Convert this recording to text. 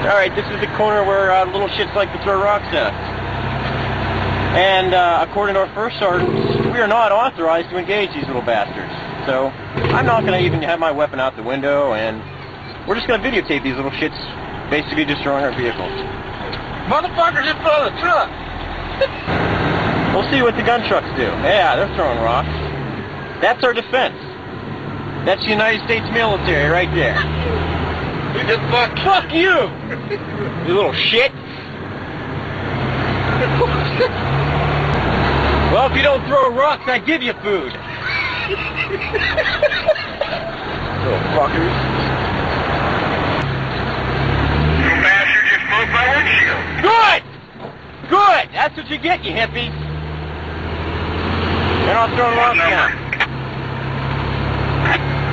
Alright, this is the corner where little shits like to throw rocks at us. And according to our first sergeants, we are not authorized to engage these little bastards. So I'm not going to even have my weapon out the window, and we're just going to videotape these little shits basically destroying our vehicles. Motherfuckers in front of the truck! We'll see what the gun trucks do. Yeah, they're throwing rocks. That's our defense. That's the United States military right there. Who the fuck? Fuck you! You little shit! Well, if you don't throw rocks, I give you food. Little fuckers. You bastard just broke my windshield. Good! Good! That's what you get, you hippie. You're not throwing rocks now.